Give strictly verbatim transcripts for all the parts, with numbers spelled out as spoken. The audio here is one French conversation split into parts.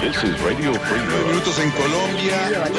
This is Radio Free Europe. Minutos en Colombia.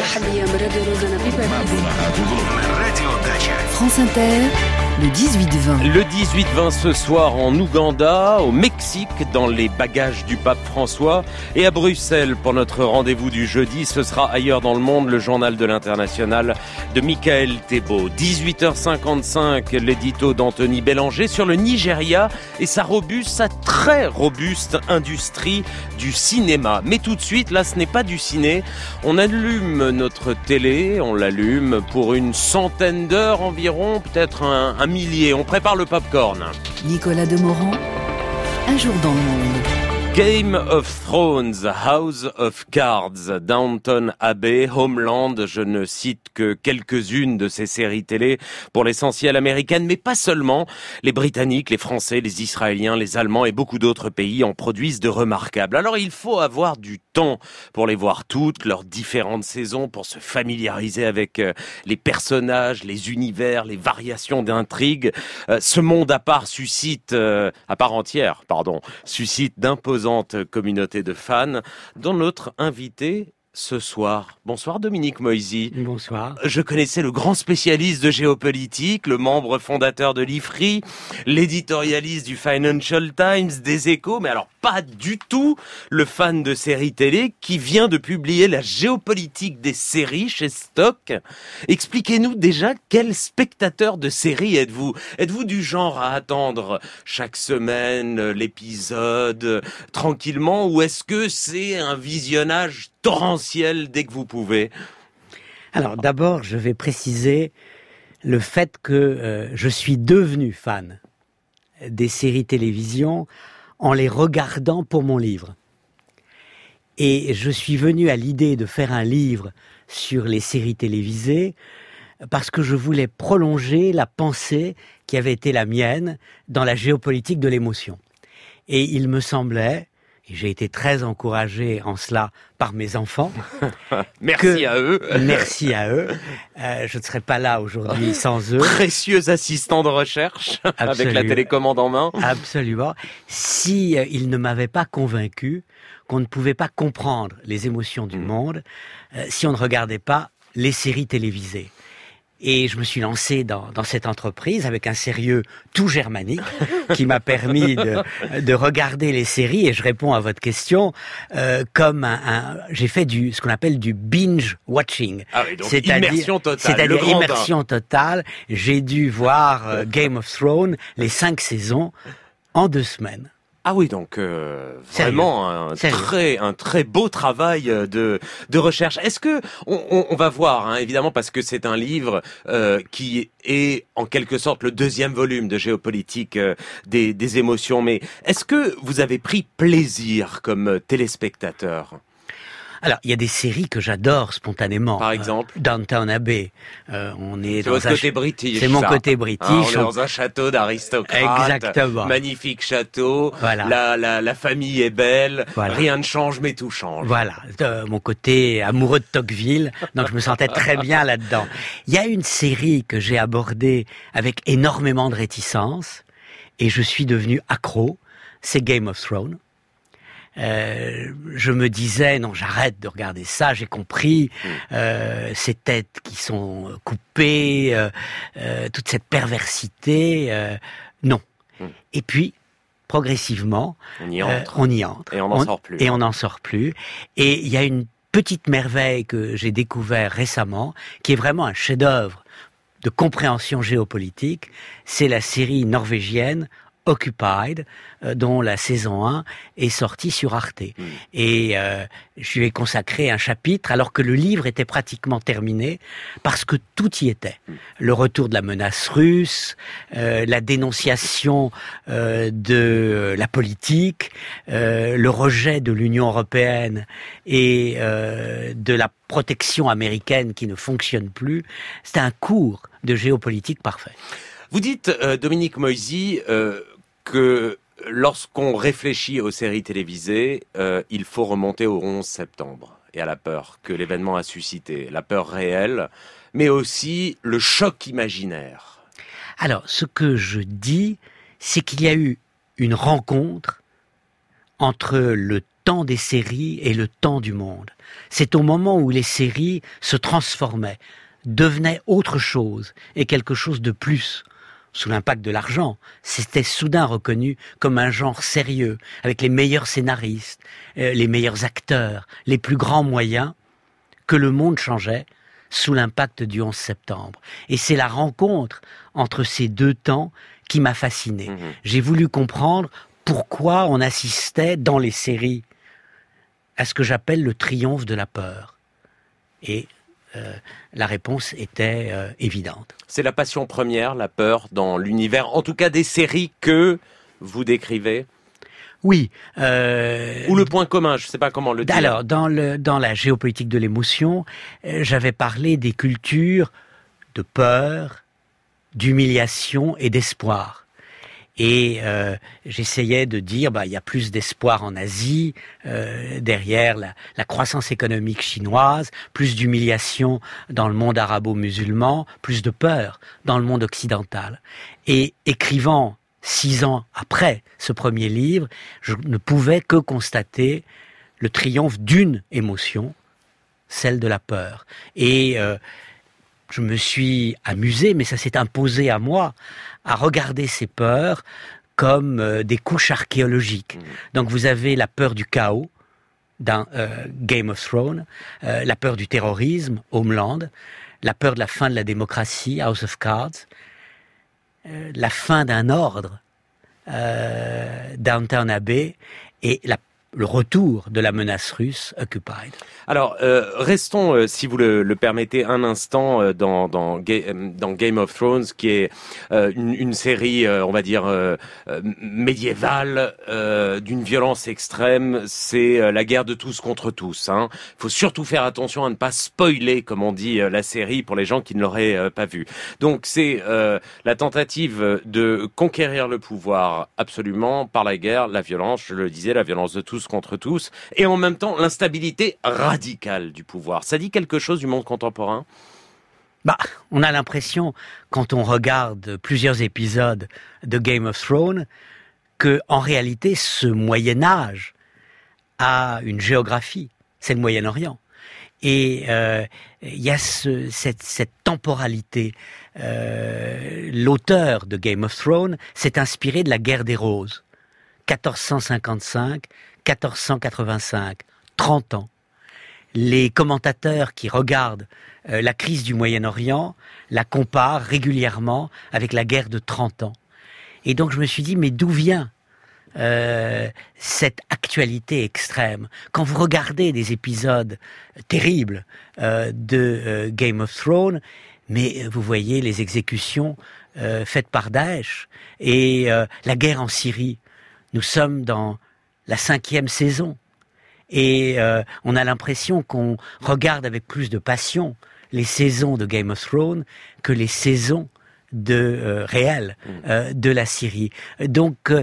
Radio Dacha. France Inter, le dix-huit vingt. Le dix-huit vingt ce soir en Ouganda, au Mexique, dans les bagages du pape François, et à Bruxelles pour notre rendez-vous du jeudi. Ce sera Ailleurs dans le monde, le journal de l'international de Michael Thébault. dix-huit heures cinquante-cinq, l'édito d'Anthony Bélanger sur le Nigeria et sa robuste, sa très robuste industrie du cinéma. Mais tout de suite, là, ce n'est pas du ciné. On allume notre télé, on l'allume pour une centaine d'heures environ, peut-être un, un millier. On prépare le popcorn. Nicolas Demorand, Un jour dans le monde. Game of Thrones, House of Cards, Downton Abbey, Homeland, je ne cite que quelques-unes de ces séries télé, pour l'essentiel américaines, mais pas seulement. Les Britanniques, les Français, les Israéliens, les Allemands et beaucoup d'autres pays en produisent de remarquables. Alors il faut avoir du temps pour les voir toutes, leurs différentes saisons, pour se familiariser avec les personnages, les univers, les variations d'intrigue. Ce monde à part suscite, à part entière, pardon, suscite d'imposants communauté de fans, dont notre invité ce soir. Bonsoir Dominique Moisy. Bonsoir. Je connaissais le grand spécialiste de géopolitique, le membre fondateur de l'I F R I, l'éditorialiste du Financial Times, des Échos, mais alors pas du tout le fan de séries télé qui vient de publier la géopolitique des séries chez Stock. Expliquez-nous déjà quel spectateur de séries êtes-vous ? Êtes-vous du genre à attendre chaque semaine l'épisode tranquillement, ou est-ce que c'est un visionnage torrentiel dès que vous pouvez? Alors d'abord, je vais préciser le fait que euh, je suis devenu fan des séries télévision en les regardant pour mon livre. Et je suis venu à l'idée de faire un livre sur les séries télévisées parce que je voulais prolonger la pensée qui avait été la mienne dans la géopolitique de l'émotion. Et il me semblait, et j'ai été très encouragé en cela par mes enfants. Merci que, à eux. Merci à eux. Euh, je ne serais pas là aujourd'hui sans eux. Précieux assistants de recherche, Absolument. Avec la télécommande en main. Absolument. Si euh, ils ne m'avaient pas convaincu qu'on ne pouvait pas comprendre les émotions du mmh. monde euh, si on ne regardait pas les séries télévisées. Et je me suis lancé dans, dans cette entreprise avec un sérieux tout germanique qui m'a permis de, de regarder les séries. Et je réponds à votre question euh, comme un, un, j'ai fait du ce qu'on appelle du binge watching. Ah oui, donc c'est-à-dire, immersion totale. C'est-à-dire le grand immersion bain. totale. J'ai dû voir euh, Game of Thrones, les cinq saisons, en deux semaines. Ah oui, donc euh, vraiment un Sérieux. très un très beau travail de de recherche. Est-ce que on, on, on va voir, hein, évidemment, parce que c'est un livre euh, qui est en quelque sorte le deuxième volume de géopolitique euh, des des émotions. Mais est-ce que vous avez pris plaisir comme téléspectateur ? Alors, il y a des séries que j'adore spontanément. Par exemple, euh, Downton Abbey. Euh, on est c'est dans votre un côté ch... british. C'est mon ça. côté british. Hein, on est dans un château d'aristocrates. Exactement. Magnifique château. Voilà. La, la, la famille est belle. Voilà. Rien ne change, mais tout change. Voilà. Euh, mon côté amoureux de Tocqueville. Donc, je me sentais très bien là-dedans. Il y a une série que j'ai abordée avec énormément de réticence et je suis devenu accro. C'est Game of Thrones. Euh, je me disais non, j'arrête de regarder ça, j'ai compris euh, ces têtes qui sont coupées, euh, euh, toute cette perversité, euh, non. Et puis progressivement, on y entre, euh, on y entre, et on n'en sort plus. Et on n'en sort plus. Et il y a une petite merveille que j'ai découvert récemment, qui est vraiment un chef-d'œuvre de compréhension géopolitique. C'est la série norvégienne Occupied, euh, dont la saison un est sortie sur Arte. Mmh. Et euh, je lui ai consacré un chapitre, alors que le livre était pratiquement terminé, parce que tout y était. Mmh. Le retour de la menace russe, euh, la dénonciation euh, de la politique, euh, le rejet de l'Union européenne et euh, de la protection américaine qui ne fonctionne plus. C'était un cours de géopolitique parfait. Vous dites, euh, Dominique Moisy, euh, que lorsqu'on réfléchit aux séries télévisées, euh, il faut remonter au onze septembre et à la peur que l'événement a suscité. La peur réelle, mais aussi le choc imaginaire. Alors, ce que je dis, c'est qu'il y a eu une rencontre entre le temps des séries et le temps du monde. C'est au moment où les séries se transformaient, devenaient autre chose et quelque chose de plus. Sous l'impact de l'argent, c'était soudain reconnu comme un genre sérieux, avec les meilleurs scénaristes, euh, les meilleurs acteurs, les plus grands moyens, que le monde changeait sous l'impact du onze septembre. Et c'est la rencontre entre ces deux temps qui m'a fasciné. Mmh. J'ai voulu comprendre pourquoi on assistait dans les séries à ce que j'appelle le triomphe de la peur. Et euh, la réponse était euh, évidente. C'est la passion première, la peur, dans l'univers, en tout cas des séries que vous décrivez ? Oui. Euh, Ou le point commun, je ne sais pas comment le dire. Alors, dans, le, dans la géopolitique de l'émotion, euh, j'avais parlé des cultures de peur, d'humiliation et d'espoir. Et euh, j'essayais de dire, bah, il y a plus d'espoir en Asie, euh, derrière la, la croissance économique chinoise, plus d'humiliation dans le monde arabo-musulman, plus de peur dans le monde occidental. Et écrivant six ans après ce premier livre, je ne pouvais que constater le triomphe d'une émotion, celle de la peur. Et euh, je me suis amusé, mais ça s'est imposé à moi, à regarder ces peurs comme euh, des couches archéologiques. Mmh. Donc vous avez la peur du chaos dans euh, Game of Thrones, euh, la peur du terrorisme, Homeland, la peur de la fin de la démocratie, House of Cards, euh, la fin d'un ordre, euh, Downton Abbey, et la le retour de la menace russe, Occupied. Alors, euh, restons, euh, si vous le, le permettez, un instant euh, dans, dans, Ga- dans Game of Thrones, qui est euh, une, une série, euh, on va dire, euh, euh, médiévale, euh, d'une violence extrême. C'est euh, la guerre de tous contre tous. Hein. Il faut surtout faire attention à ne pas spoiler, comme on dit, euh, la série pour les gens qui ne l'auraient euh, pas vue. Donc, c'est euh, la tentative de conquérir le pouvoir absolument par la guerre, la violence, je le disais, la violence de tous contre tous, et en même temps l'instabilité radicale du pouvoir. Ça dit quelque chose du monde contemporain ? Bah, on a l'impression, quand on regarde plusieurs épisodes de Game of Thrones, que en réalité, ce Moyen-Âge a une géographie. C'est le Moyen-Orient. Et euh, il y a ce, cette, cette temporalité. Euh, l'auteur de Game of Thrones s'est inspiré de la guerre des Roses. quatorze cent cinquante-cinq, quatorze cent quatre-vingt-cinq, trente ans. Les commentateurs qui regardent euh, la crise du Moyen-Orient la comparent régulièrement avec la guerre de trente ans. Et donc je me suis dit, mais d'où vient euh, cette actualité extrême ? Quand vous regardez des épisodes terribles euh, de euh, Game of Thrones, mais vous voyez les exécutions euh, faites par Daesh et euh, la guerre en Syrie. Nous sommes dans la cinquième saison et euh, on a l'impression qu'on regarde avec plus de passion les saisons de Game of Thrones que les saisons de euh, réelles euh, de la Syrie. Donc, euh,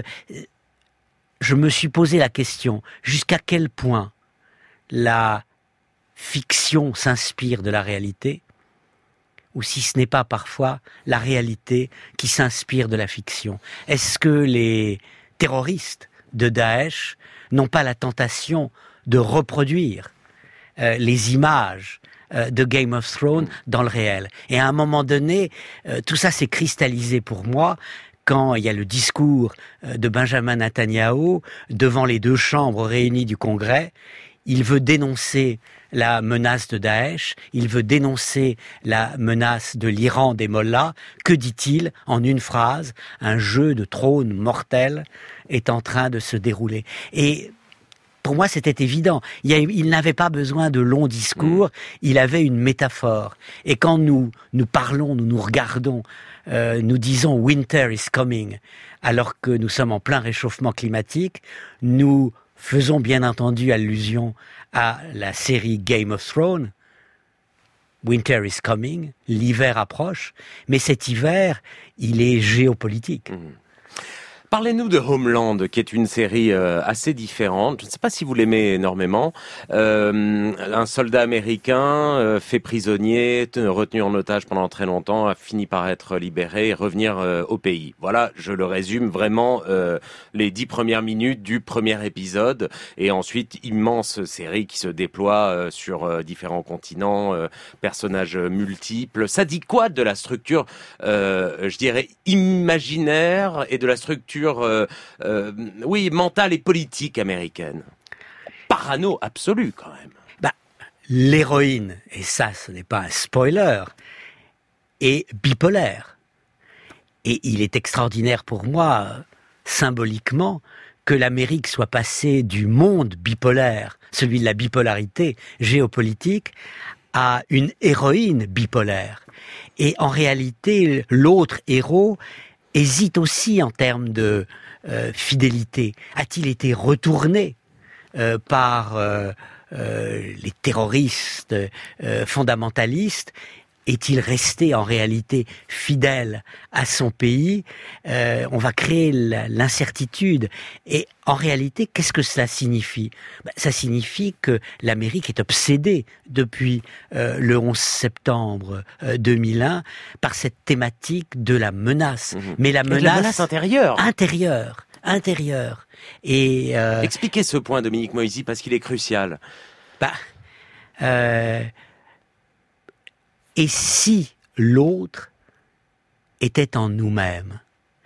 je me suis posé la question, jusqu'à quel point la fiction s'inspire de la réalité, ou si ce n'est pas parfois la réalité qui s'inspire de la fiction. Est-ce que les terroristes de Daesh n'ont pas la tentation de reproduire euh, les images euh, de Game of Thrones dans le réel ? Et à un moment donné, euh, tout ça s'est cristallisé pour moi quand il y a le discours euh, de Benjamin Netanyahou devant les deux chambres réunies du Congrès. Il veut dénoncer la menace de Daesh, il veut dénoncer la menace de l'Iran des mollahs. Que dit-il en une phrase ? Un jeu de trône mortel est en train de se dérouler. Et pour moi, c'était évident. Il, y a, il n'avait pas besoin de longs discours, il avait une métaphore. Et quand nous, nous parlons, nous nous regardons, euh, nous disons « Winter is coming », alors que nous sommes en plein réchauffement climatique, nous faisons bien entendu allusion à la série Game of Thrones. Winter is coming, l'hiver approche, mais cet hiver, il est géopolitique. Mmh. Parlez-nous de Homeland, qui est une série euh, assez différente. Je ne sais pas si vous l'aimez énormément. Euh, un soldat américain euh, fait prisonnier, retenu en otage pendant très longtemps, a fini par être libéré et revenir euh, au pays. Voilà, je le résume vraiment euh, les dix premières minutes du premier épisode. Et ensuite, immense série qui se déploie euh, sur euh, différents continents, euh, personnages multiples. Ça dit quoi de la structure, euh, je dirais, imaginaire et de la structure, euh, euh, oui, mentale et politique américaine? Parano absolu, quand même. Bah, l'héroïne, et ça, ce n'est pas un spoiler, est bipolaire. Et il est extraordinaire pour moi, symboliquement, que l'Amérique soit passée du monde bipolaire, celui de la bipolarité géopolitique, à une héroïne bipolaire. Et en réalité, l'autre héros hésite aussi en termes de euh, fidélité. A-t-il été retourné euh, par euh, euh, les terroristes euh, fondamentalistes? Est-il resté en réalité fidèle à son pays? euh, On va créer l'incertitude. Et en réalité, qu'est-ce que cela signifie? Ben, ça signifie que l'Amérique est obsédée depuis euh, le onze septembre euh, deux mille un par cette thématique de la menace. Mmh. Mais la menace, la menace intérieure. Intérieure. Intérieure. Et euh, expliquez ce point, Dominique Moïsi, parce qu'il est crucial. Bah, euh, Et si l'autre était en nous-mêmes?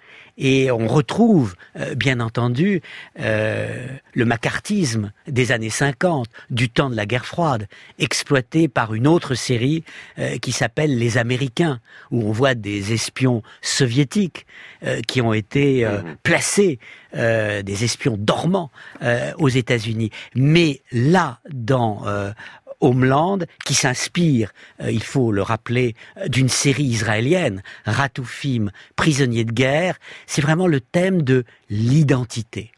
Et on retrouve, euh, bien entendu, euh, le macartisme des années cinquante, du temps de la guerre froide, exploité par une autre série euh, qui s'appelle Les Américains, où on voit des espions soviétiques euh, qui ont été euh, mmh. placés, euh, des espions dormants euh, aux États-Unis. Mais là, dans euh, Homeland, qui s'inspire, euh, il faut le rappeler, d'une série israélienne, Ratoufim, prisonnier de guerre, c'est vraiment le thème de l'identité.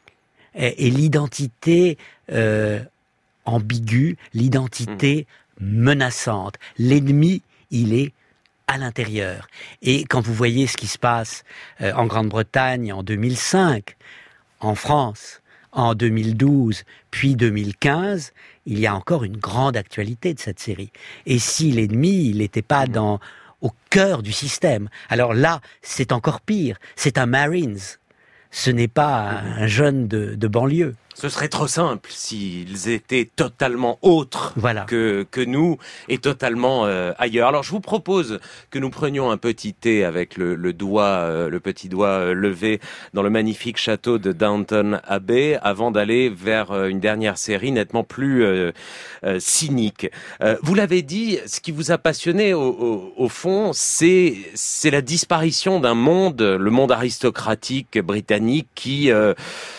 Et, et l'identité euh, ambiguë, l'identité mmh. menaçante. L'ennemi, il est à l'intérieur. Et quand vous voyez ce qui se passe euh, en Grande-Bretagne en deux mille cinq, en France, en deux mille douze, puis deux mille quinze, il y a encore une grande actualité de cette série. Et si l'ennemi, il n'était pas dans, au cœur du système, alors là, c'est encore pire. C'est un Marines. Ce n'est pas un jeune de, de banlieue. Ce serait trop simple s'ils étaient totalement autres voilà. que, que nous et totalement euh, ailleurs. Alors je vous propose que nous prenions un petit thé avec le, le doigt, euh, le petit doigt euh, levé dans le magnifique château de Downton Abbey avant d'aller vers euh, une dernière série nettement plus euh, euh, cynique. Euh, vous l'avez dit, ce qui vous a passionné au, au, au fond, c'est, c'est la disparition d'un monde, le monde aristocratique britannique qui euh,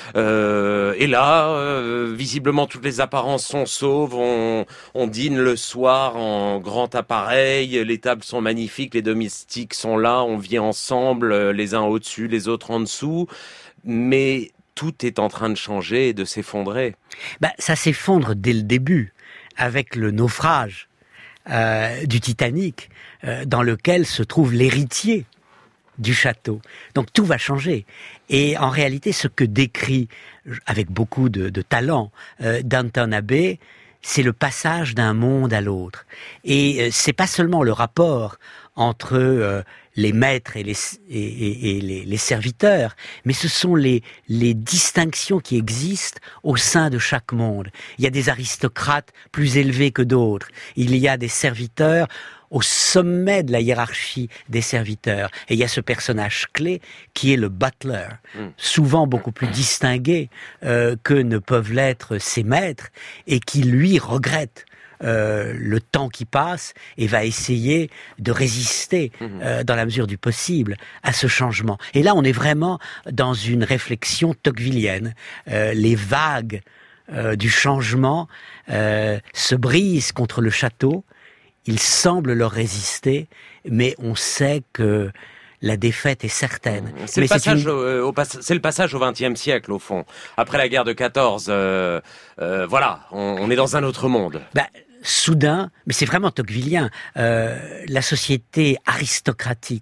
euh, est là. Euh, visiblement toutes les apparences sont sauves, on, on dîne le soir en grand appareil, les tables sont magnifiques, les domestiques sont là, on vit ensemble, les uns au-dessus, les autres en dessous, mais tout est en train de changer et de s'effondrer. Bah, ça s'effondre dès le début, avec le naufrage euh, du Titanic, euh, dans lequel se trouve l'héritier du château. Donc tout va changer. Et en réalité, ce que décrit, avec beaucoup de, de talent, euh, Downton Abbey, c'est le passage d'un monde à l'autre. Et euh, c'est pas seulement le rapport entre euh, les maîtres et les, et, et, et les, les serviteurs, mais ce sont les, les distinctions qui existent au sein de chaque monde. Il y a des aristocrates plus élevés que d'autres. Il y a des serviteurs au sommet de la hiérarchie des serviteurs. Et il y a ce personnage clé qui est le butler, mmh. souvent beaucoup plus distingué euh, que ne peuvent l'être ses maîtres, et qui, lui, regrette euh, le temps qui passe et va essayer de résister mmh. euh, dans la mesure du possible à ce changement. Et là, on est vraiment dans une réflexion tocquevillienne. Euh, les vagues euh, du changement euh, se brisent contre le château. Il semble leur résister, mais on sait que la défaite est certaine. C'est, mais le, passage c'est, une... au, au, c'est le passage au vingtième siècle, au fond. Après la guerre de quatorze, euh, euh, voilà, on, on est dans un autre monde. Bah, soudain, mais c'est vraiment tocquevillien, euh, la société aristocratique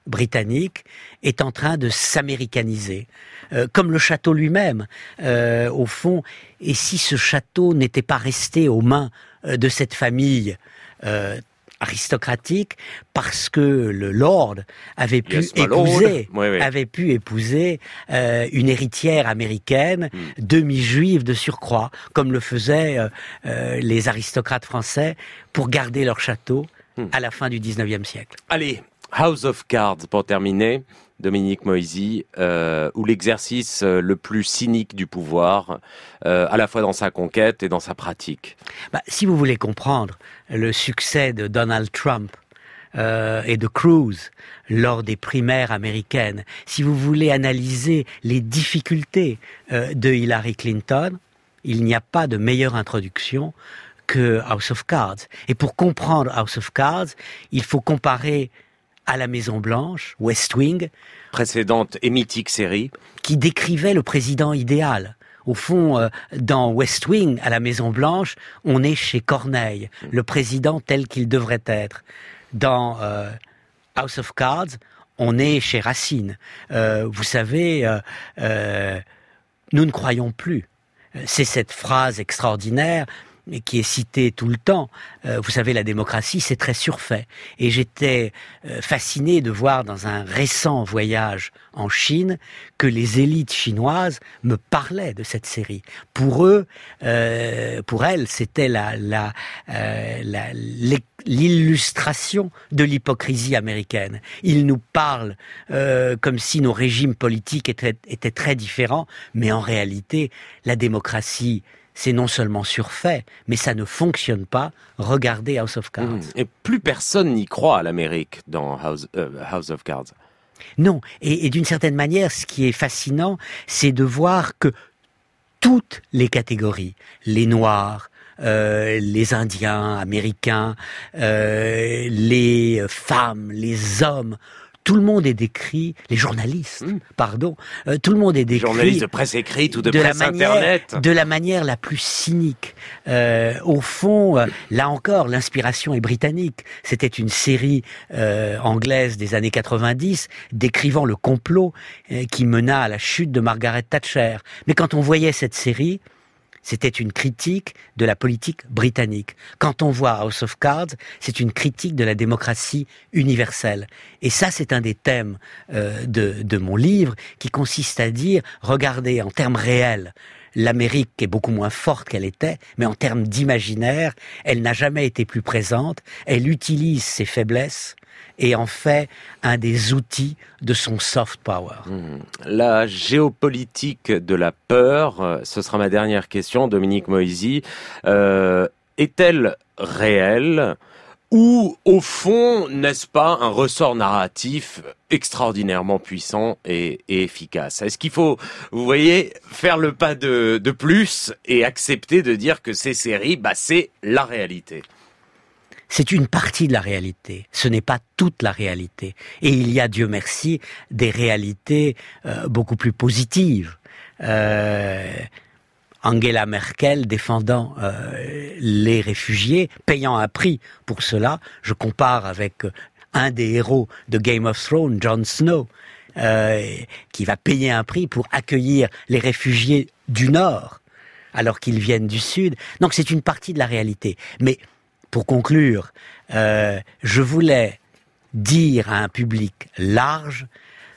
britannique est en train de s'américaniser, euh, comme le château lui-même, euh, au fond. Et si ce château n'était pas resté aux mains euh, de cette famille euh, aristocratique, parce que le lord avait pu yes, épouser, oui, oui. avait pu épouser euh, une héritière américaine, mm. demi-juive de surcroît, comme le faisaient euh, euh, les aristocrates français pour garder leur château mm. à la fin du dix-neuvième siècle. Allez, House of Cards pour terminer. Dominique Moisy, euh, où l'exercice euh, le plus cynique du pouvoir, euh, à la fois dans sa conquête et dans sa pratique. Bah, si vous voulez comprendre le succès de Donald Trump euh, et de Cruz lors des primaires américaines, si vous voulez analyser les difficultés euh, de Hillary Clinton, il n'y a pas de meilleure introduction que House of Cards. Et pour comprendre House of Cards, il faut comparer à la Maison-Blanche, West Wing, précédente et mythique série, qui décrivait le président idéal. Au fond, euh, dans West Wing, à la Maison-Blanche, on est chez Corneille, mmh. le président tel qu'il devrait être. Dans euh, House of Cards, on est chez Racine. Euh, vous savez, euh, euh, nous ne croyons plus. C'est cette phrase extraordinaire qui est cité tout le temps. Euh, vous savez, la démocratie, c'est très surfait. Et j'étais euh, fasciné de voir dans un récent voyage en Chine que les élites chinoises me parlaient de cette série. Pour eux, euh, pour elles, c'était la, la, euh, la, l'illustration de l'hypocrisie américaine. Ils nous parlent euh, comme si nos régimes politiques étaient, étaient très différents, mais en réalité, la démocratie, c'est non seulement surfait, mais ça ne fonctionne pas. Regardez House of Cards. Mmh. Et plus personne n'y croit à l'Amérique dans House, euh, House of Cards. Non, et, et d'une certaine manière, ce qui est fascinant, c'est de voir que toutes les catégories, les Noirs, euh, les Indiens, Américains, euh, les femmes, les hommes, tout le monde est décrit, les journalistes, mmh. pardon, euh, tout le monde est décrit... Journalistes de presse écrite ou de, de presse la manière, internet. De la manière la plus cynique. Euh, au fond, euh, là encore, l'inspiration est britannique. C'était une série euh, anglaise des années quatre-vingt-dix décrivant le complot euh, qui mena à la chute de Margaret Thatcher. Mais quand on voyait cette série, c'était une critique de la politique britannique. Quand on voit House of Cards, c'est une critique de la démocratie universelle. Et ça, c'est un des thèmes euh, de, de mon livre, qui consiste à dire, regardez, en termes réels, l'Amérique est beaucoup moins forte qu'elle était, mais en termes d'imaginaire, elle n'a jamais été plus présente, elle utilise ses faiblesses, et en fait un des outils de son soft power. Mmh. La géopolitique de la peur, ce sera ma dernière question, Dominique Moisy, euh, est-elle réelle ou, au fond, n'est-ce pas un ressort narratif extraordinairement puissant et, et efficace? Est-ce qu'il faut, vous voyez, faire le pas de, de plus et accepter de dire que ces séries, bah, c'est la réalité? C'est une partie de la réalité, ce n'est pas toute la réalité. Et il y a, Dieu merci, des réalités euh, beaucoup plus positives. Euh, Angela Merkel défendant euh, les réfugiés, payant un prix pour cela. Je compare avec un des héros de Game of Thrones, Jon Snow, euh, qui va payer un prix pour accueillir les réfugiés du Nord, alors qu'ils viennent du Sud. Donc c'est une partie de la réalité. Mais pour conclure, euh, je voulais dire à un public large,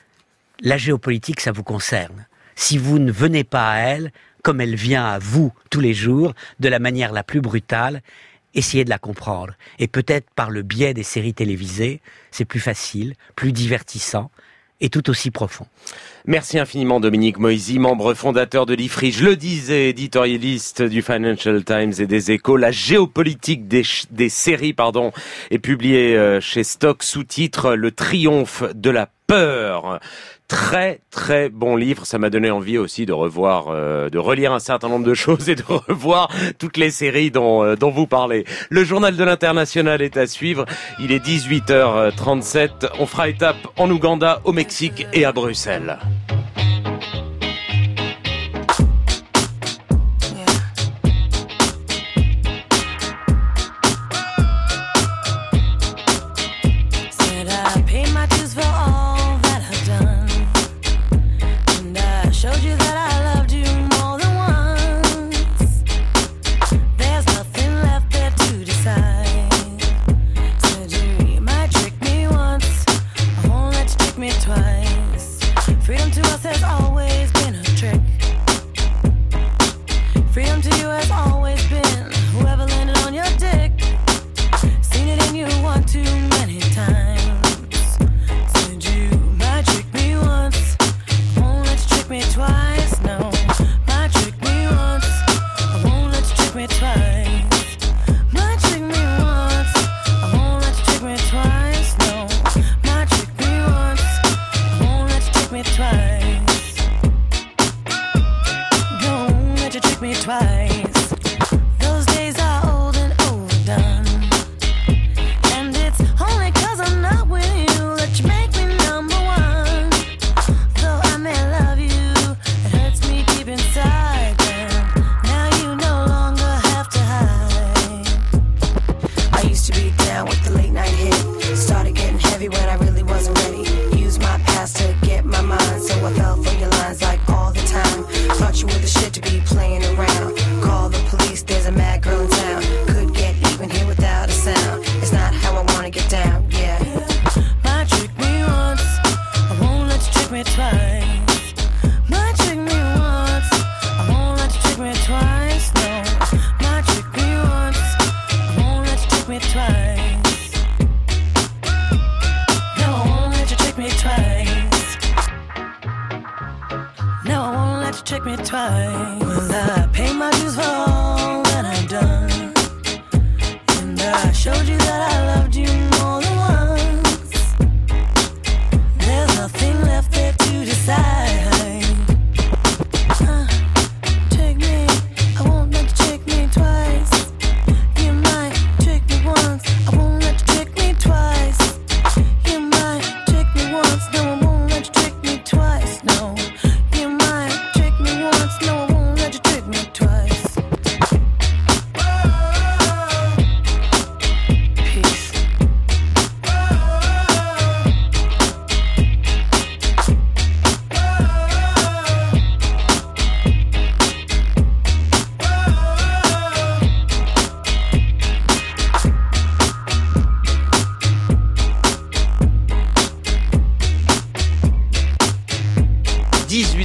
la géopolitique, ça vous concerne. Si vous ne venez pas à elle, comme elle vient à vous tous les jours, de la manière la plus brutale, essayez de la comprendre. Et peut-être par le biais des séries télévisées, c'est plus facile, plus divertissant, et tout aussi profond. Merci infiniment Dominique Moisy, membre fondateur de l'I F R I. Je le disais, éditorialiste du Financial Times et des Échos. La géopolitique des, des séries pardon, est publiée chez Stock, sous-titre « Le triomphe de la peur ». Très très bon livre, ça m'a donné envie aussi de revoir, euh, de relire un certain nombre de choses et de revoir toutes les séries dont, euh, dont vous parlez. Le journal de l'international est à suivre, il est dix-huit heures trente-sept, on fera étape en Ouganda, au Mexique et à Bruxelles. Said I pay my dues for all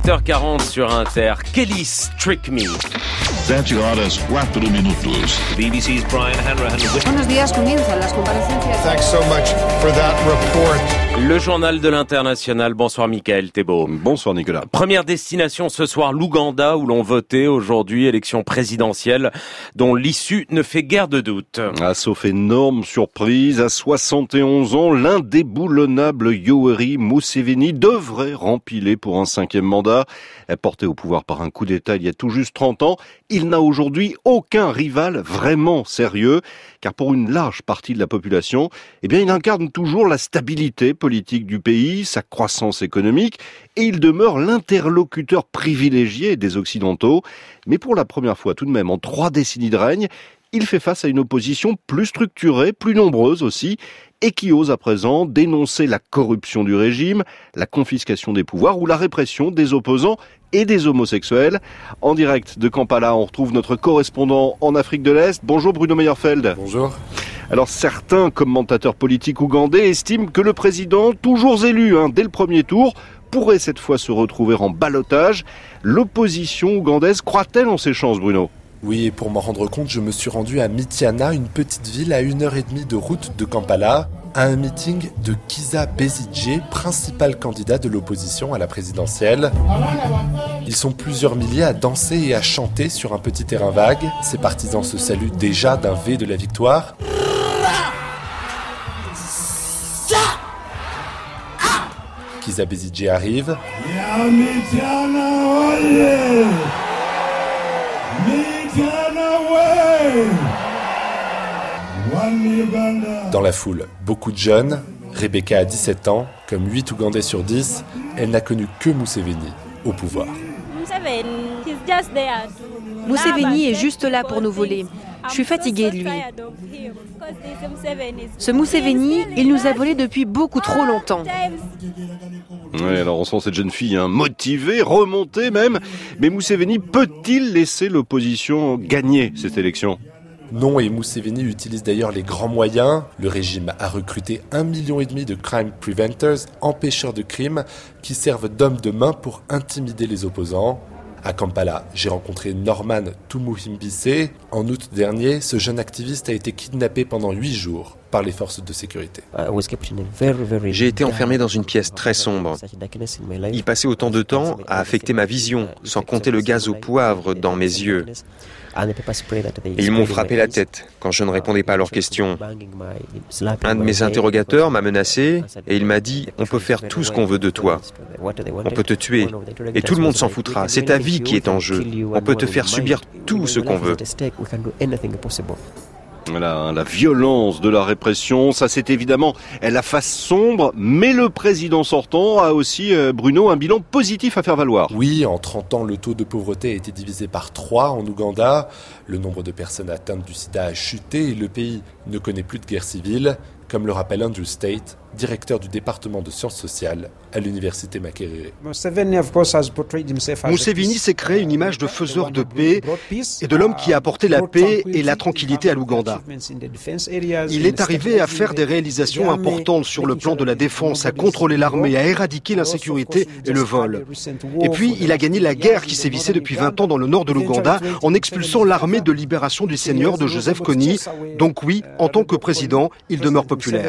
huit heures quarante sur Inter. Kelly's Trick Me. sete horas, quatro minutos. B B C's Brian Hanrahan. Buenos días, comienzan las comparecencias. Thanks so much for that report. Le journal de l'International. Bonsoir Mickaël Thébault. Bonsoir Nicolas. Première destination ce soir, l'Ouganda, où l'on votait aujourd'hui, élection présidentielle, dont l'issue ne fait guère de doute. Ah, sauf énorme surprise, à soixante et onze ans, l'indéboulonnable Yoweri Museveni devrait rempiler pour un cinquième mandat. Porté au pouvoir par un coup d'État il y a tout juste trente ans, il n'a aujourd'hui aucun rival vraiment sérieux, car pour une large partie de la population, eh bien, il incarne toujours la stabilité politique du pays, sa croissance économique, et il demeure l'interlocuteur privilégié des Occidentaux. Mais pour la première fois tout de même, en trois décennies de règne, il fait face à une opposition plus structurée, plus nombreuse aussi, et qui ose à présent dénoncer la corruption du régime, la confiscation des pouvoirs ou la répression des opposants et des homosexuels. En direct de Kampala, on retrouve notre correspondant en Afrique de l'Est. Bonjour Bruno Meyerfeld. Bonjour. Alors certains commentateurs politiques ougandais estiment que le président, toujours élu hein, dès le premier tour, pourrait cette fois se retrouver en ballottage. L'opposition ougandaise croit-elle en ses chances, Bruno ? Oui, et pour m'en rendre compte, je me suis rendu à Mityana, une petite ville à une heure et demie de route de Kampala, à un meeting de Kizza Besigye, principal candidat de l'opposition à la présidentielle. Ils sont plusieurs milliers à danser et à chanter sur un petit terrain vague. Ses partisans se saluent déjà d'un V de la victoire. Kizza Besigye arrive. Dans la foule, beaucoup de jeunes. Rebecca a dix-sept ans. Comme huit Ougandais sur dix, elle n'a connu que Museveni au pouvoir. Museveni est juste là pour nous voler. Je suis fatiguée de lui. Ce Museveni, il nous a volé depuis beaucoup trop longtemps. Oui, alors on sent cette jeune fille hein, motivée, remontée même. Mais Museveni peut-il laisser l'opposition gagner cette élection ? Non, et Museveni utilise d'ailleurs les grands moyens. Le régime a recruté un million et demi de crime preventers, empêcheurs de crimes, qui servent d'hommes de main pour intimider les opposants. À Kampala, j'ai rencontré Norman Tumuhimbise. En août dernier, ce jeune activiste a été kidnappé pendant huit jours par les forces de sécurité. J'ai été enfermé dans une pièce très sombre. Y passer autant de temps a affecté ma vision, sans compter le gaz au poivre dans mes yeux. Et ils m'ont frappé la tête quand je ne répondais pas à leurs questions. Un de mes interrogateurs m'a menacé et il m'a dit « On peut faire tout ce qu'on veut de toi. On peut te tuer et tout le monde s'en foutra. C'est ta vie qui est en jeu. On peut te faire subir tout ce qu'on veut. » Voilà, la violence de la répression, ça c'est évidemment la face sombre, mais le président sortant a aussi, Bruno, un bilan positif à faire valoir. Oui, en trente ans, le taux de pauvreté a été divisé par trois en Ouganda. Le nombre de personnes atteintes du sida a chuté et le pays ne connaît plus de guerre civile, comme le rappelle Andrew State, directeur du département de sciences sociales à l'université Makerere. Museveni s'est créé une image de faiseur de paix et de l'homme qui a apporté la paix et la tranquillité à l'Ouganda. Il est arrivé à faire des réalisations importantes sur le plan de la défense, à contrôler l'armée, à éradiquer l'insécurité et le vol. Et puis, il a gagné la guerre qui sévissait depuis vingt ans dans le nord de l'Ouganda en expulsant l'armée de libération du Seigneur de Joseph Kony. Donc oui, en tant que président, il demeure populaire.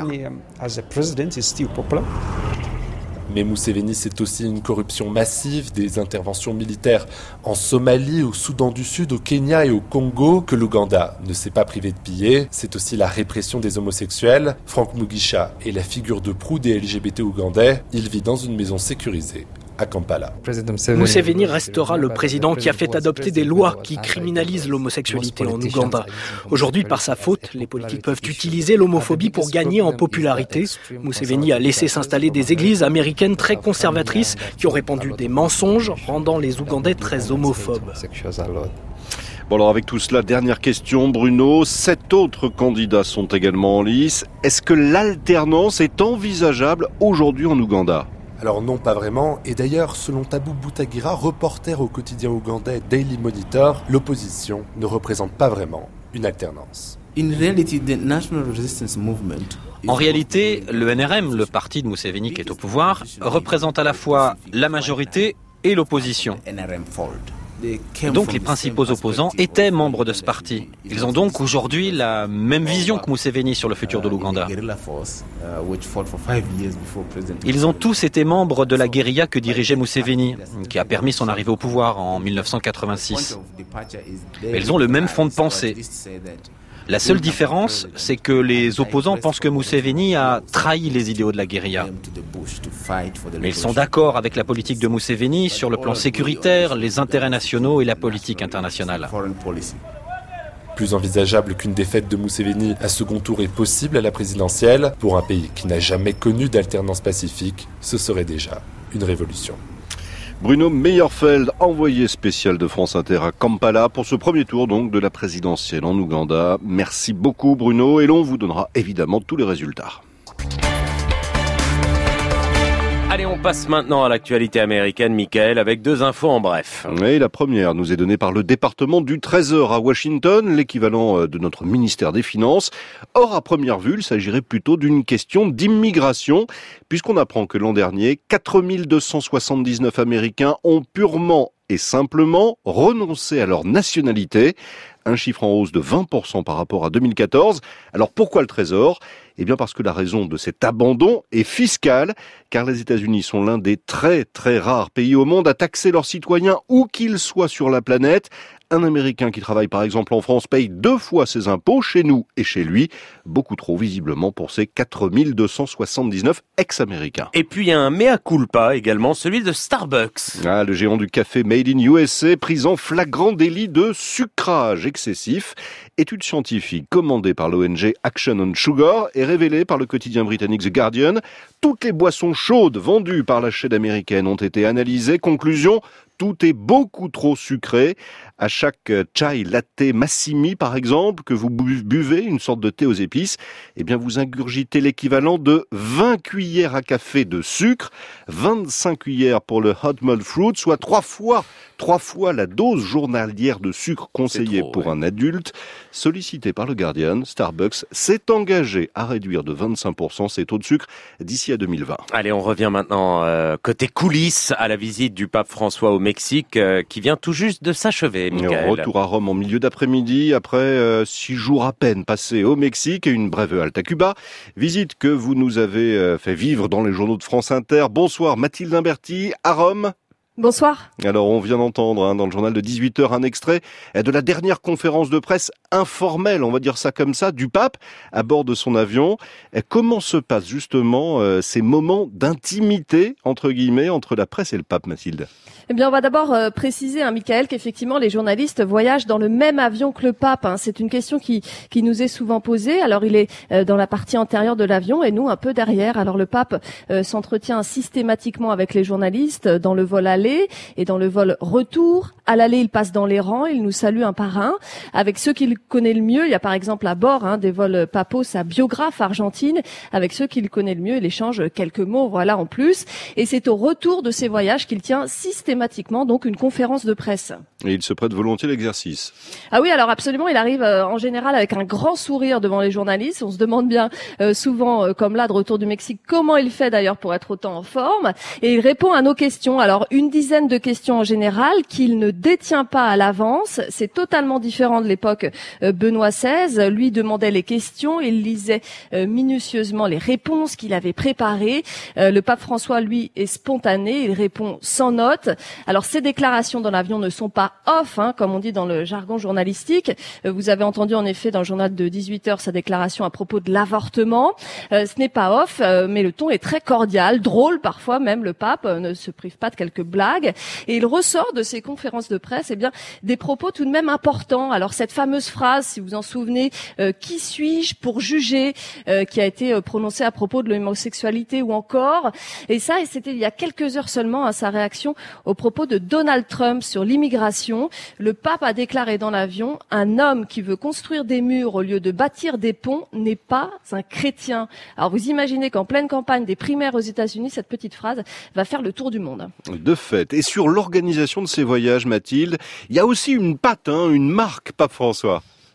Mais Museveni, c'est aussi une corruption massive, des interventions militaires en Somalie, au Soudan du Sud, au Kenya et au Congo, que l'Ouganda ne s'est pas privé de piller. C'est aussi la répression des homosexuels. Frank Mugisha est la figure de proue des L G B T ougandais. Il vit dans une maison sécurisée à Kampala. Museveni restera le président qui a fait adopter des lois qui criminalisent l'homosexualité en Ouganda. Aujourd'hui, par sa faute, les politiques peuvent utiliser l'homophobie pour gagner en popularité. Museveni a laissé s'installer des églises américaines très conservatrices qui ont répandu des mensonges, rendant les Ougandais très homophobes. Bon alors avec tout cela, dernière question Bruno, sept autres candidats sont également en lice. Est-ce que l'alternance est envisageable aujourd'hui en Ouganda ? Alors non, pas vraiment. Et d'ailleurs, selon Tabou Boutagira, reporter au quotidien ougandais Daily Monitor, l'opposition ne représente pas vraiment une alternance. En réalité, le N R M, le parti de Museveni qui est au pouvoir, représente à la fois la majorité et l'opposition. Donc les principaux opposants étaient membres de ce parti. Ils ont donc aujourd'hui la même vision que Museveni sur le futur de l'Ouganda. Ils ont tous été membres de la guérilla que dirigeait Museveni, qui a permis son arrivée au pouvoir en dix-neuf cent quatre-vingt-six. Mais ils ont le même fond de pensée. La seule différence, c'est que les opposants pensent que Museveni a trahi les idéaux de la guérilla. Mais ils sont d'accord avec la politique de Museveni sur le plan sécuritaire, les intérêts nationaux et la politique internationale. Plus envisageable qu'une défaite de Museveni à second tour est possible à la présidentielle, pour un pays qui n'a jamais connu d'alternance pacifique, ce serait déjà une révolution. Bruno Meyerfeld, envoyé spécial de France Inter à Kampala pour ce premier tour donc de la présidentielle en Ouganda. Merci beaucoup Bruno et l'on vous donnera évidemment tous les résultats. Allez, on passe maintenant à l'actualité américaine, Michael, avec deux infos en bref. Oui, la première nous est donnée par le département du Trésor à Washington, l'équivalent de notre ministère des Finances. Or, à première vue, il s'agirait plutôt d'une question d'immigration, puisqu'on apprend que l'an dernier, quatre mille deux cent soixante-dix-neuf Américains ont purement et simplement renoncé à leur nationalité. Un chiffre en hausse de vingt pour cent par rapport à deux mille quatorze. Alors pourquoi le Trésor ? Eh bien parce que la raison de cet abandon est fiscale, car les États-Unis sont l'un des très très rares pays au monde à taxer leurs citoyens où qu'ils soient sur la planète. Un Américain qui travaille par exemple en France paye deux fois ses impôts chez nous et chez lui. Beaucoup trop visiblement pour ces quatre mille deux cent soixante-dix-neuf ex-Américains. Et puis un mea culpa également, celui de Starbucks. Ah, le géant du café Made in U S A pris en flagrant délit de sucrage excessif. Étude scientifique commandée par l'O N G Action on Sugar et révélée par le quotidien britannique The Guardian. Toutes les boissons chaudes vendues par la chaîne américaine ont été analysées. Conclusion, tout est beaucoup trop sucré. À chaque chai latte Massimi, par exemple, que vous buvez, une sorte de thé aux épices, eh bien, vous ingurgitez l'équivalent de vingt cuillères à café de sucre, vingt-cinq cuillères pour le hot mulled fruit, soit trois fois, trois fois la dose journalière de sucre conseillée trop, pour ouais. un adulte. Sollicité par le Guardian, Starbucks s'est engagé à réduire de vingt-cinq pour cent ses taux de sucre d'ici à deux mille vingt. Allez, on revient maintenant euh, côté coulisses à la visite du pape François au Mexique, euh, qui vient tout juste de s'achever. Michael. Retour à Rome en milieu d'après-midi, après euh, six jours à peine passés au Mexique et une brève halte à Cuba. Visite que vous nous avez euh, fait vivre dans les journaux de France Inter. Bonsoir Mathilde Imberti, à Rome. Bonsoir. Alors, on vient d'entendre hein, dans le journal de dix-huit heures un extrait de la dernière conférence de presse informelle, on va dire ça comme ça, du pape à bord de son avion. Comment se passent justement euh, ces moments d'intimité, entre guillemets, entre la presse et le pape, Mathilde ? Eh bien, on va d'abord euh, préciser, hein, Michael, qu'effectivement, les journalistes voyagent dans le même avion que le pape. Hein. C'est une question qui qui nous est souvent posée. Alors, il est euh, dans la partie antérieure de l'avion et nous, un peu derrière. Alors, le pape euh, s'entretient systématiquement avec les journalistes dans le vol aller et dans le vol retour. À l'aller, il passe dans les rangs, il nous salue un par un. Avec ceux qu'il connaît le mieux, il y a par exemple à bord hein, des vols papaux sa biographe argentine. Avec ceux qu'il connaît le mieux, il échange quelques mots, voilà, en plus. Et c'est au retour de ces voyages qu'il tient systématiquement donc une conférence de presse. Et il se prête volontiers l'exercice. Ah oui, alors absolument, il arrive euh, en général avec un grand sourire devant les journalistes. On se demande bien euh, souvent, euh, comme là de retour du Mexique, comment il fait d'ailleurs pour être autant en forme. Et il répond à nos questions. Alors une dizaine de questions en général qu'il ne détient pas à l'avance. C'est totalement différent de l'époque euh, Benoît seize. Lui demandait les questions, il lisait euh, minutieusement les réponses qu'il avait préparées. Euh, le pape François, lui, est spontané, il répond sans note. Alors ces déclarations dans l'avion ne sont pas off, hein, comme on dit dans le jargon journalistique. Euh, vous avez entendu en effet dans le journal de dix-huit heures sa déclaration à propos de l'avortement. Euh, ce n'est pas off, euh, mais le ton est très cordial, drôle parfois même. Le pape euh, ne se prive pas de quelques blagues et il ressort de ses conférences de presse eh bien des propos tout de même importants. Alors cette fameuse phrase, si vous en souvenez, euh, qui suis-je pour juger, euh, qui a été euh, prononcée à propos de l'homosexualité ou encore, et ça, et c'était il y a quelques heures seulement, hein, sa réaction au propos de Donald Trump sur l'immigration. Le pape a déclaré dans l'avion « Un homme qui veut construire des murs au lieu de bâtir des ponts n'est pas un chrétien ». Alors vous imaginez qu'en pleine campagne des primaires aux États-Unis, cette petite phrase va faire le tour du monde. De fait. Et sur l'organisation de ces voyages, Mathilde, il y a aussi une patte, hein, une marque, Pape François.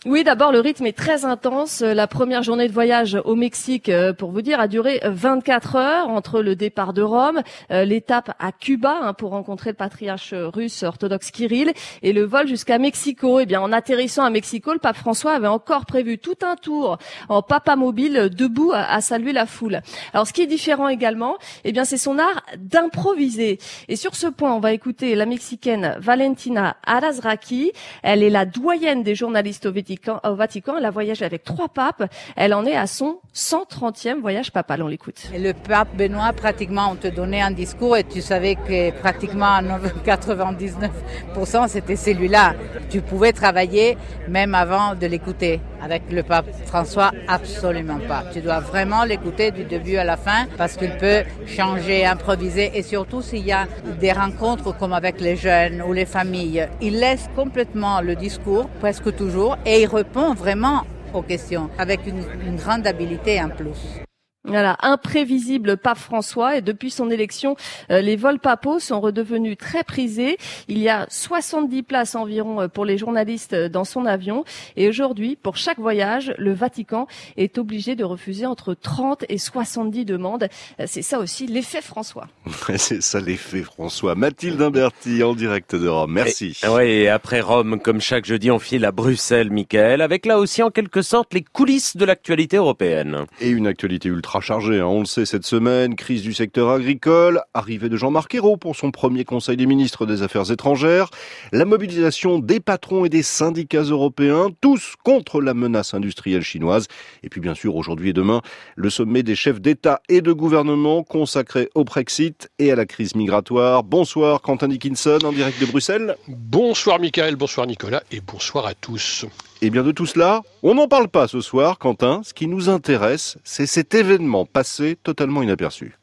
Oui, d'abord, le rythme est très intense. La première journée de voyage au Mexique, pour vous dire, a duré vingt-quatre heures entre le départ de Rome, l'étape à Cuba hein, pour rencontrer le patriarche russe orthodoxe Kirill et le vol jusqu'à Mexico. Eh bien, en atterrissant à Mexico, le pape François avait encore prévu tout un tour en papamobile debout à saluer la foule. Alors, ce qui est différent également, eh bien, c'est son art d'improviser. Et sur ce point, on va écouter la Mexicaine Valentina Arazraqui. Elle est la doyenne des journalistes au Vatican. Au Vatican, elle a voyagé avec trois papes. Elle en est à son cent trentième voyage papal. On l'écoute. Et le pape Benoît, pratiquement, on te donnait un discours et tu savais que pratiquement quatre-vingt-dix-neuf pour cent c'était celui-là. Tu pouvais travailler même avant de l'écouter. Avec le pape François, absolument pas. Tu dois vraiment l'écouter du début à la fin parce qu'il peut changer, improviser et surtout s'il y a des rencontres comme avec les jeunes ou les familles. Il laisse complètement le discours, presque toujours, et il répond vraiment aux questions avec une, une grande habileté en plus. Voilà, imprévisible pape François, et depuis son élection, euh, les vols papaux sont redevenus très prisés. Il y a soixante-dix places environ pour les journalistes dans son avion, et aujourd'hui, pour chaque voyage, le Vatican est obligé de refuser entre trente et soixante-dix demandes. C'est ça aussi l'effet François. C'est ça l'effet François. Mathilde Imberti en direct de Rome. Merci. Et, ouais, et après Rome, comme chaque jeudi, on file à Bruxelles, Mickaël, avec là aussi en quelque sorte les coulisses de l'actualité européenne. Et une actualité ultra chargé, hein, on le sait cette semaine, crise du secteur agricole, arrivée de Jean-Marc Ayrault pour son premier conseil des ministres des Affaires étrangères, la mobilisation des patrons et des syndicats européens, tous contre la menace industrielle chinoise, et puis bien sûr aujourd'hui et demain, le sommet des chefs d'État et de gouvernement consacré au Brexit et à la crise migratoire. Bonsoir Quentin Dickinson en direct de Bruxelles. Bonsoir Mickaël, bonsoir Nicolas et bonsoir à tous. Et bien de tout cela, on n'en parle pas ce soir, Quentin. Ce qui nous intéresse, c'est cet événement passé totalement inaperçu.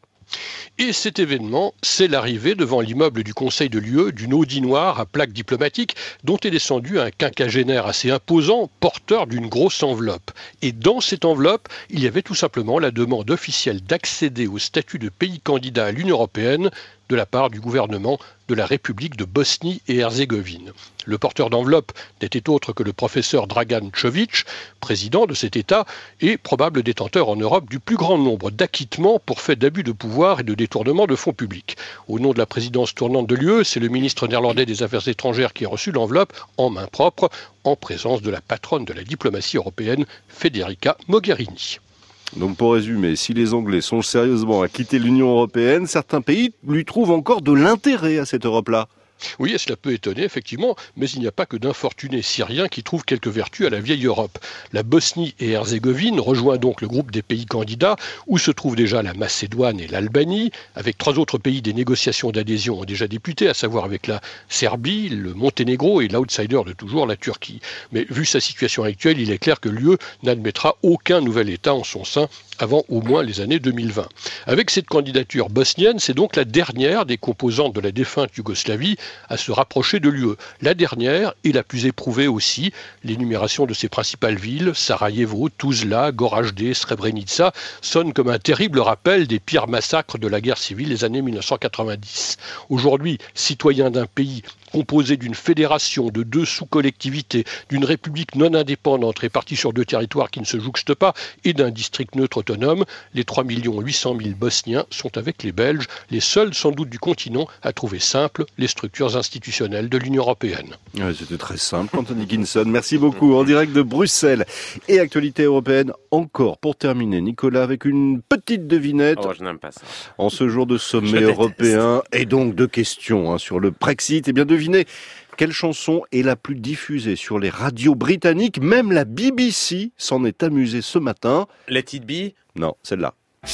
Et cet événement, c'est l'arrivée devant l'immeuble du Conseil de l'U E d'une Audi noire à plaque diplomatique dont est descendu un quinquagénaire assez imposant, porteur d'une grosse enveloppe. Et dans cette enveloppe, il y avait tout simplement la demande officielle d'accéder au statut de pays candidat à l'Union européenne de la part du gouvernement de la République de Bosnie et Herzégovine. Le porteur d'enveloppe n'était autre que le professeur Dragan Čović, président de cet État et probable détenteur en Europe du plus grand nombre d'acquittements pour fait d'abus de pouvoir et de détournement de fonds publics. Au nom de la présidence tournante de l'U E, c'est le ministre néerlandais des Affaires étrangères qui a reçu l'enveloppe en main propre, en présence de la patronne de la diplomatie européenne, Federica Mogherini. Donc pour résumer, si les Anglais songent sérieusement à quitter l'Union européenne, certains pays lui trouvent encore de l'intérêt à cette Europe-là. Oui, cela peut étonner, effectivement, mais il n'y a pas que d'infortunés syriens qui trouvent quelques vertus à la vieille Europe. La Bosnie et Herzégovine rejoint donc le groupe des pays candidats, où se trouvent déjà la Macédoine et l'Albanie. Avec trois autres pays, des négociations d'adhésion ont déjà débuté, à savoir avec la Serbie, le Monténégro et l'outsider de toujours, la Turquie. Mais vu sa situation actuelle, il est clair que l'U E n'admettra aucun nouvel État en son sein avant au moins les années deux mille vingt. Avec cette candidature bosnienne, c'est donc la dernière des composantes de la défunte Yougoslavie à se rapprocher de l'U E. La dernière et la plus éprouvée aussi, l'énumération de ses principales villes, Sarajevo, Tuzla, Goražde, Srebrenica, sonne comme un terrible rappel des pires massacres de la guerre civile des années mille neuf cent quatre-vingt-dix. Aujourd'hui, citoyen d'un pays composé d'une fédération de deux sous-collectivités, d'une république non indépendante répartie sur deux territoires qui ne se jouxtent pas et d'un district neutre autonome, les trois millions huit cent mille Bosniens sont avec les Belges, les seuls sans doute du continent à trouver simples les structures institutionnelles de l'Union européenne. Ouais, c'était très simple, Anthony Ginson. Merci beaucoup. En direct de Bruxelles. Et actualité européenne encore. Pour terminer, Nicolas, avec une petite devinette. Oh, je n'aime pas ça. En ce jour de sommet européen et donc de questions hein, sur le Brexit, et bien devinez quelle chanson est la plus diffusée sur les radios britanniques. Même la B B C s'en est amusée ce matin. Let It Be ? Non, celle-là.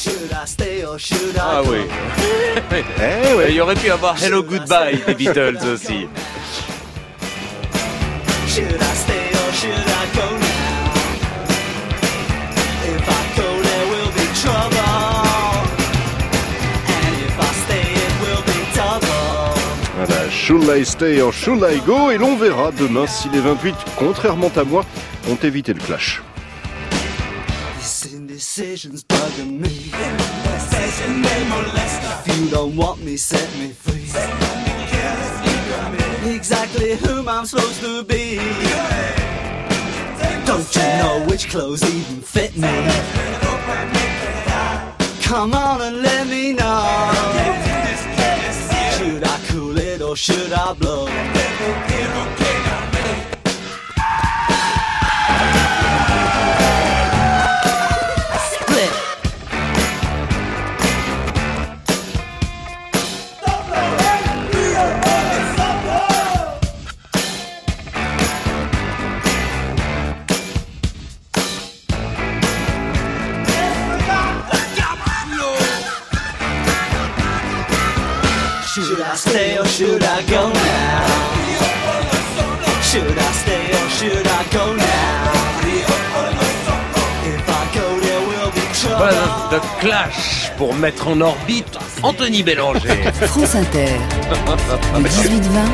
Ah oui. Eh ouais. Il y aurait pu avoir Hello Goodbye des Beatles aussi. Should I stay or should I go now? If I go there will be trouble. And if I stay it will be double. Voilà, Should I stay or should I go? Et l'on verra demain si les vingt-huit, contrairement à moi, ont évité le clash. Decisions bugging me. Indecision may molest her. If you don't want me, set me free. Set me careless, you got me. Exactly whom I'm supposed to be. Take Don't you know which clothes even fit me? Come on and let me know. Should I cool it or should I blow? Should I stay or should I go now? Should I stay or should I go now? If I go there will be trouble. Voilà The Clash pour mettre en orbite Anthony Bélanger. France Inter, le dix-huit vingt.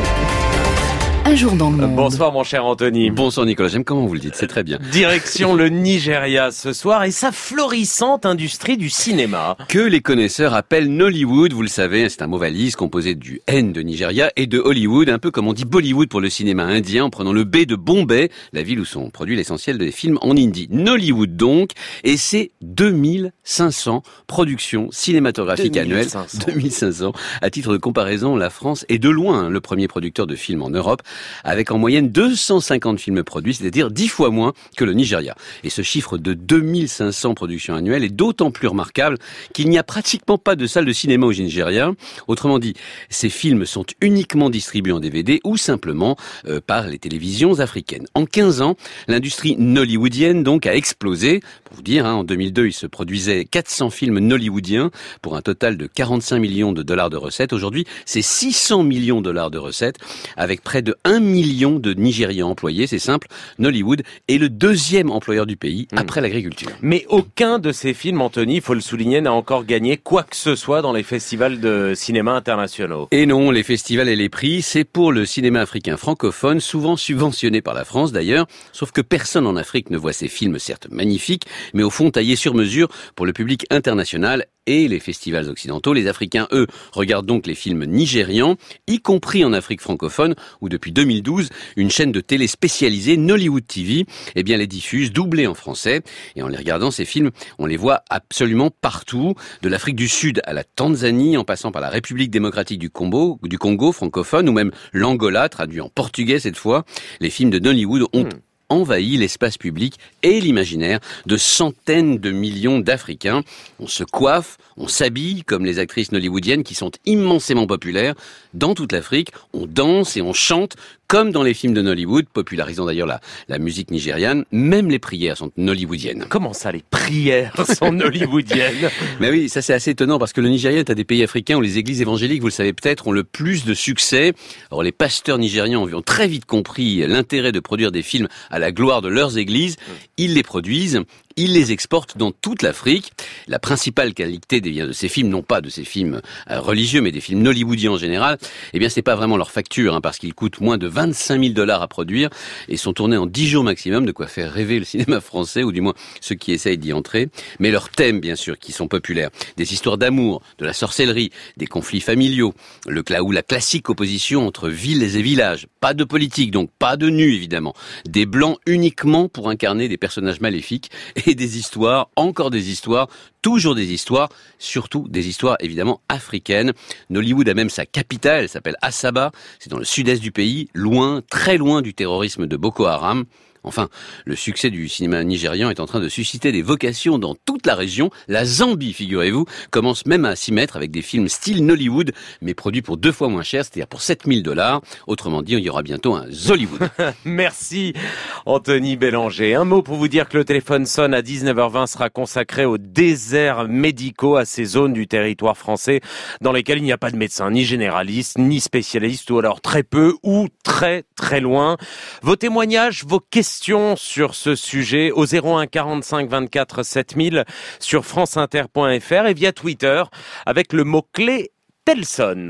Un jour dans le monde. Bonsoir mon cher Anthony. Bonsoir Nicolas, j'aime comment vous le dites, c'est très bien. Direction le Nigeria ce soir et sa florissante industrie du cinéma. Que les connaisseurs appellent Nollywood, vous le savez, c'est un mot valise composé du N de Nigeria et de Hollywood, un peu comme on dit Bollywood pour le cinéma indien en prenant le B de Bombay, la ville où sont produits l'essentiel des films en hindi. Nollywood donc, et c'est deux mille cinq cents productions cinématographiques annuelles. deux mille cinq cents. À titre de comparaison, la France est de loin le premier producteur de films en Europe, avec en moyenne deux cent cinquante films produits, c'est-à-dire dix fois moins que le Nigeria. Et ce chiffre de deux mille cinq cents productions annuelles est d'autant plus remarquable qu'il n'y a pratiquement pas de salle de cinéma au Nigeria. Autrement dit, ces films sont uniquement distribués en D V D ou simplement euh, par les télévisions africaines. En quinze ans, l'industrie nollywoodienne donc a explosé. Pour vous dire, hein, en deux mille deux, il se produisait quatre cents films nollywoodiens pour un total de quarante-cinq millions de dollars de recettes. Aujourd'hui, c'est six cents millions de dollars de recettes, avec près de un million de Nigérians employés. C'est simple, Nollywood est le deuxième employeur du pays mmh. après l'agriculture. Mais aucun de ces films, Anthony, il faut le souligner, n'a encore gagné quoi que ce soit dans les festivals de cinéma internationaux. Et non, les festivals et les prix, c'est pour le cinéma africain francophone, souvent subventionné par la France d'ailleurs, sauf que personne en Afrique ne voit ces films certes magnifiques, mais au fond taillés sur mesure pour le public international et les festivals occidentaux. Les Africains, eux, regardent donc les films nigérians, y compris en Afrique francophone, où depuis deux mille douze, une chaîne de télé spécialisée, Nollywood T V, eh bien, les diffuse, doublés en français. Et en les regardant, ces films, on les voit absolument partout, de l'Afrique du Sud à la Tanzanie, en passant par la République démocratique du Congo, du Congo francophone, ou même l'Angola, traduit en portugais cette fois. Les films de Nollywood ont mmh. envahit l'espace public et l'imaginaire de centaines de millions d'Africains. On se coiffe, on s'habille comme les actrices nollywoodiennes qui sont immensément populaires dans toute l'Afrique. On danse et on chante comme dans les films de Nollywood, popularisant d'ailleurs la, la musique nigériane. Même les prières sont nollywoodiennes. Comment ça, les prières sont nollywoodiennes? Mais oui, ça c'est assez étonnant parce que le Nigeria est un des pays africains où les églises évangéliques, vous le savez peut-être, ont le plus de succès. Alors les pasteurs nigérians ont très vite compris l'intérêt de produire des films à la gloire de leurs églises. Ils les produisent. Ils les exportent dans toute l'Afrique. La principale qualité des, de ces films, non pas de ces films euh, religieux, mais des films nollywoodiens en général, eh bien, c'est pas vraiment leur facture, hein, parce qu'ils coûtent moins de vingt-cinq mille dollars à produire et sont tournés en dix jours maximum, de quoi faire rêver le cinéma français, ou du moins ceux qui essayent d'y entrer. Mais leurs thèmes, bien sûr, qui sont populaires. Des histoires d'amour, de la sorcellerie, des conflits familiaux, le ou la classique opposition entre villes et villages. Pas de politique, donc pas de nus, évidemment. Des blancs uniquement pour incarner des personnages maléfiques. Et des histoires, encore des histoires, toujours des histoires, surtout des histoires évidemment africaines. Nollywood a même sa capitale, elle s'appelle Asaba, c'est dans le sud-est du pays, loin, très loin du terrorisme de Boko Haram. Enfin, le succès du cinéma nigérian est en train de susciter des vocations dans toute la région. La Zambie, figurez-vous, commence même à s'y mettre avec des films style Nollywood, mais produits pour deux fois moins cher, c'est-à-dire pour sept mille dollars. Autrement dit, il y aura bientôt un Zollywood. Merci, Anthony Bélanger. Un mot pour vous dire que le téléphone sonne à dix-neuf heures vingt sera consacré aux déserts médicaux, à ces zones du territoire français dans lesquelles il n'y a pas de médecins, ni généralistes, ni spécialistes, ou alors très peu, ou très, très loin. Vos témoignages, vos questions sur ce sujet au zéro un quarante-cinq vingt-quatre sept mille sur franceinter point f r et via Twitter avec le mot-clé Telson.